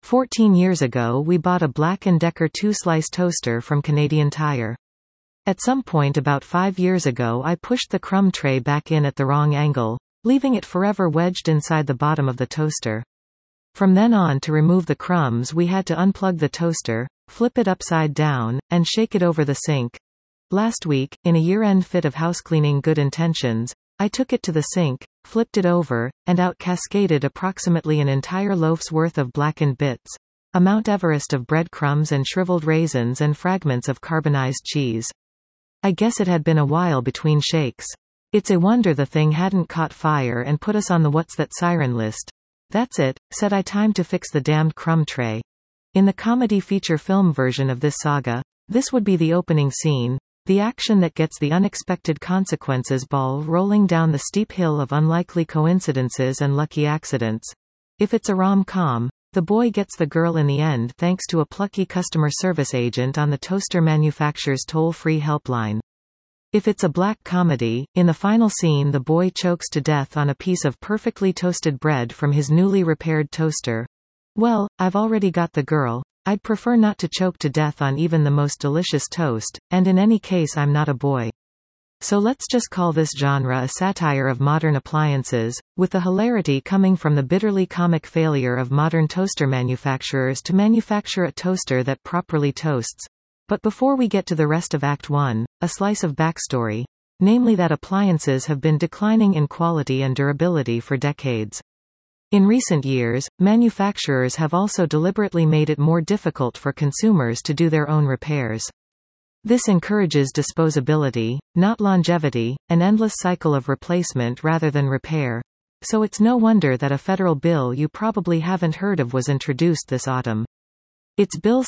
14 years ago we bought a Black & Decker 2-slice toaster from Canadian Tire. At some point about 5 years ago I pushed the crumb tray back in at the wrong angle, leaving it forever wedged inside the bottom of the toaster. From then on, to remove the crumbs we had to unplug the toaster, flip it upside down, and shake it over the sink. Last week, in a year-end fit of housecleaning good intentions, I took it to the sink, flipped it over, and out cascaded approximately an entire loaf's worth of blackened bits. A Mount Everest of breadcrumbs and shriveled raisins and fragments of carbonized cheese. I guess it had been a while between shakes. It's a wonder the thing hadn't caught fire and put us on the what's that siren list. That's it, said I, time to fix the damned crumb tray. In the comedy feature film version of this saga, this would be the opening scene, the action that gets the unexpected consequences ball rolling down the steep hill of unlikely coincidences and lucky accidents. If it's a rom-com, the boy gets the girl in the end thanks to a plucky customer service agent on the toaster manufacturer's toll-free helpline. If it's a black comedy, in the final scene the boy chokes to death on a piece of perfectly toasted bread from his newly repaired toaster. Well, I've already got the girl. I'd prefer not to choke to death on even the most delicious toast, and in any case I'm not a boy. So let's just call this genre a satire of modern appliances, with the hilarity coming from the bitterly comic failure of modern toaster manufacturers to manufacture a toaster that properly toasts. But before we get to the rest of Act 1, a slice of backstory, namely that appliances have been declining in quality and durability for decades. In recent years, manufacturers have also deliberately made it more difficult for consumers to do their own repairs. This encourages disposability, not longevity, an endless cycle of replacement rather than repair. So it's no wonder that a federal bill you probably haven't heard of was introduced this autumn. It's Bill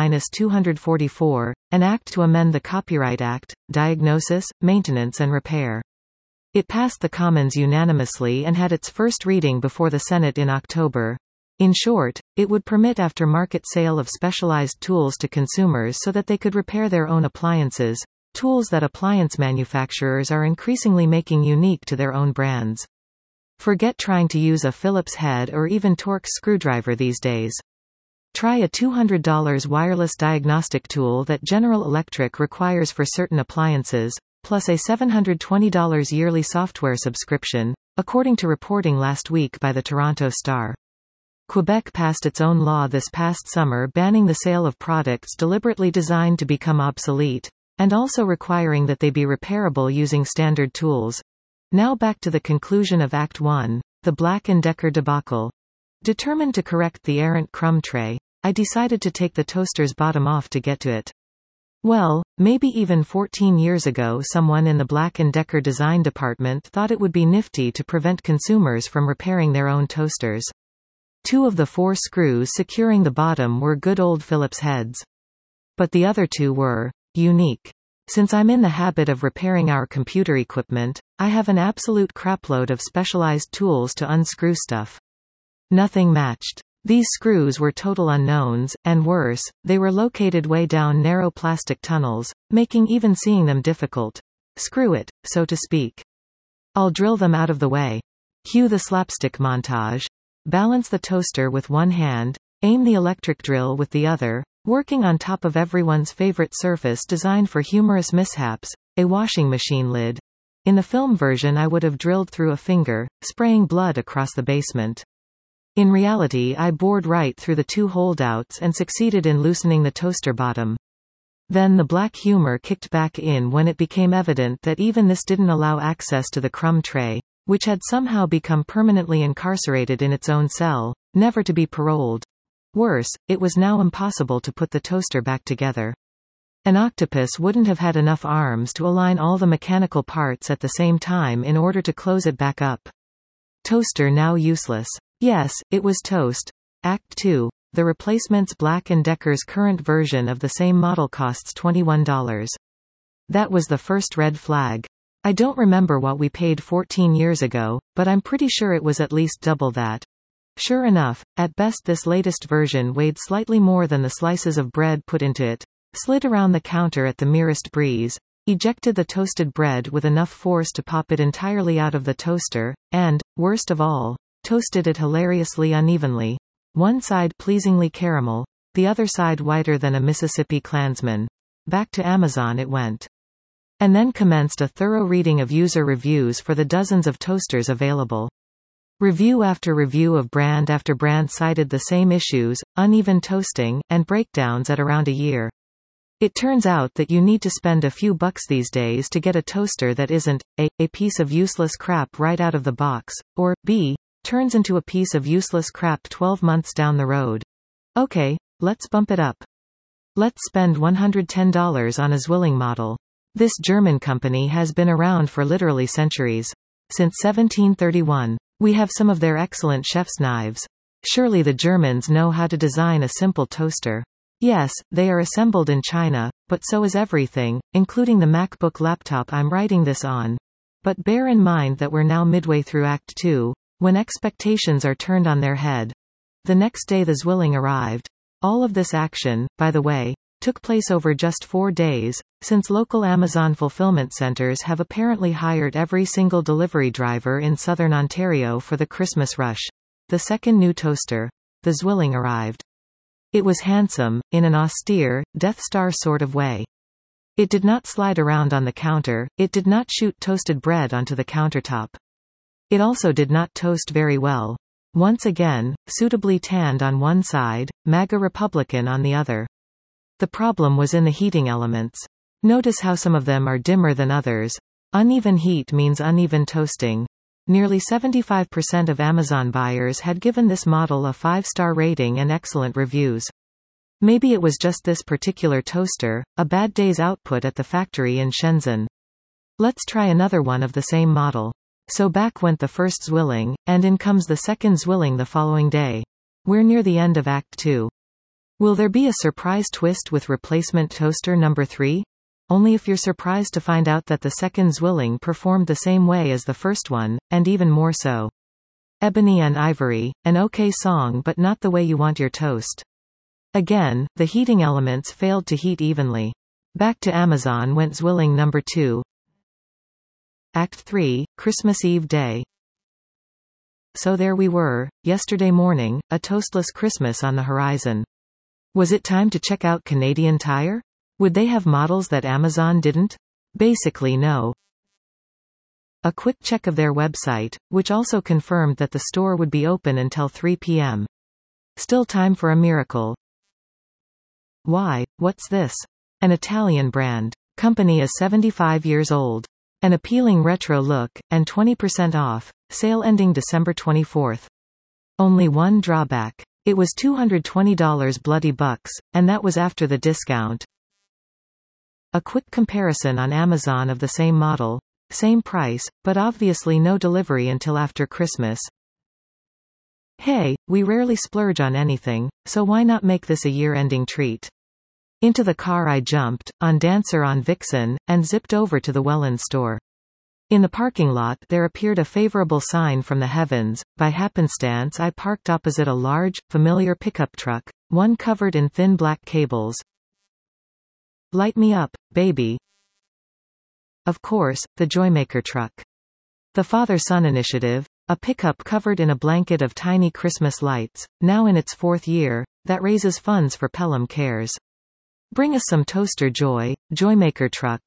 C-244, an act to amend the Copyright Act, Diagnosis, Maintenance and Repair. It passed the Commons unanimously and had its first reading before the Senate in October. In short, it would permit aftermarket sale of specialized tools to consumers so that they could repair their own appliances, tools that appliance manufacturers are increasingly making unique to their own brands. Forget trying to use a Phillips head or even Torx screwdriver these days. Try a $200 wireless diagnostic tool that General Electric requires for certain appliances, plus a $720 yearly software subscription, according to reporting last week by the Toronto Star. Quebec passed its own law this past summer banning the sale of products deliberately designed to become obsolete, and also requiring that they be repairable using standard tools. Now back to the conclusion of Act 1, the Black & Decker debacle. Determined to correct the errant crumb tray, I decided to take the toaster's bottom off to get to it. Well, maybe even 14 years ago someone in the Black & Decker design department thought it would be nifty to prevent consumers from repairing their own toasters. 2 of the 4 screws securing the bottom were good old Phillips heads. But the other 2 were unique. Since I'm in the habit of repairing our computer equipment, I have an absolute crapload of specialized tools to unscrew stuff. Nothing matched. These screws were total unknowns, and worse, they were located way down narrow plastic tunnels, making even seeing them difficult. Screw it, so to speak. I'll drill them out of the way. Cue the slapstick montage. Balance the toaster with one hand, aim the electric drill with the other, working on top of everyone's favorite surface designed for humorous mishaps, a washing machine lid. In the film version I would have drilled through a finger, spraying blood across the basement. In reality I bored right through the 2 holdouts and succeeded in loosening the toaster bottom. Then the black humor kicked back in when it became evident that even this didn't allow access to the crumb tray, which had somehow become permanently incarcerated in its own cell, never to be paroled. Worse, it was now impossible to put the toaster back together. An octopus wouldn't have had enough arms to align all the mechanical parts at the same time in order to close it back up. Toaster now useless. Yes, it was toast. Act 2. The replacement's Black & Decker's current version of the same model costs $21. That was the first red flag. I don't remember what we paid 14 years ago, but I'm pretty sure it was at least double that. Sure enough, at best this latest version weighed slightly more than the slices of bread put into it, slid around the counter at the merest breeze, ejected the toasted bread with enough force to pop it entirely out of the toaster, and, worst of all, toasted it hilariously unevenly. one side pleasingly caramel, the other side whiter than a Mississippi Klansman. Back to Amazon it went. And then commenced a thorough reading of user reviews for the dozens of toasters available. Review after review of brand after brand cited the same issues, uneven toasting, and breakdowns at around a year. It turns out that you need to spend a few bucks these days to get a toaster that isn't a piece of useless crap right out of the box, or b turns into a piece of useless crap 12 months down the road. Okay, let's bump it up. Let's spend $110 on a Zwilling model. This German company has been around for literally centuries. Since 1731. We have some of their excellent chef's knives. Surely the Germans know how to design a simple toaster. Yes, they are assembled in China, but so is everything, including the MacBook laptop I'm writing this on. But bear in mind that we're now midway through Act 2, when expectations are turned on their head. The next day the Zwilling arrived. All of this action, by the way, took place over just 4 days, since local Amazon fulfillment centers have apparently hired every single delivery driver in southern Ontario for the Christmas rush. The second new toaster, the Zwilling, arrived. It was handsome, in an austere, Death Star sort of way. It did not slide around on the counter, it did not shoot toasted bread onto the countertop. It also did not toast very well. Once again, suitably tanned on one side, MAGA Republican on the other. The problem was in the heating elements. Notice how some of them are dimmer than others. Uneven heat means uneven toasting. Nearly 75% of Amazon buyers had given this model a 5-star rating and excellent reviews. Maybe it was just this particular toaster, a bad day's output at the factory in Shenzhen. Let's try another one of the same model. So back went the first Zwilling, and in comes the second Zwilling the following day. We're near the end of Act 2. Will there be a surprise twist with replacement toaster number 3? Only if you're surprised to find out that the second Zwilling performed the same way as the first one, and even more so. Ebony and Ivory, an okay song but not the way you want your toast. Again, the heating elements failed to heat evenly. Back to Amazon went Zwilling number 2. Act 3, Christmas Eve Day. So there we were, yesterday morning, a toastless Christmas on the horizon. Was it time to check out Canadian Tire? Would they have models that Amazon didn't? Basically no. A quick check of their website, which also confirmed that the store would be open until 3 p.m. Still time for a miracle. Why, what's this? An Italian brand. Company is 75 years old. An appealing retro look, and 20% off. Sale ending December 24th. Only one drawback. It was $220 bloody bucks, and that was after the discount. A quick comparison on Amazon of the same model. Same price, but obviously no delivery until after Christmas. Hey, we rarely splurge on anything, so why not make this a year-ending treat? Into the car I jumped, on Dancer on Vixen, and zipped over to the Welland store. In the parking lot there appeared a favorable sign from the heavens. By happenstance I parked opposite a large, familiar pickup truck, one covered in thin black cables. Light me up, baby. Of course, the Joymaker truck. The father-son initiative, a pickup covered in a blanket of tiny Christmas lights, now in its 4th year, that raises funds for Pelham Cares. Bring us some toaster joy, Joymaker truck.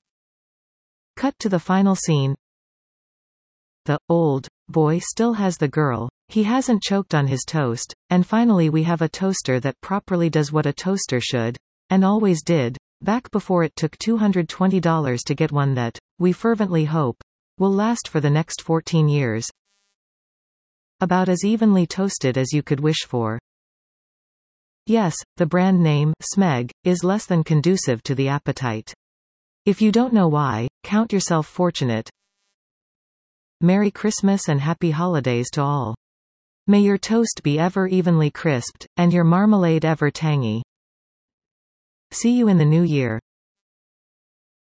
Cut to the final scene. The old boy still has the girl. He hasn't choked on his toast, and finally we have a toaster that properly does what a toaster should, and always did, back before it took $220 to get one that, we fervently hope, will last for the next 14 years. About as evenly toasted as you could wish for. Yes, the brand name, Smeg, is less than conducive to the appetite. If you don't know why, count yourself fortunate. Merry Christmas and Happy Holidays to all. May your toast be ever evenly crisped, and your marmalade ever tangy. See you in the new year.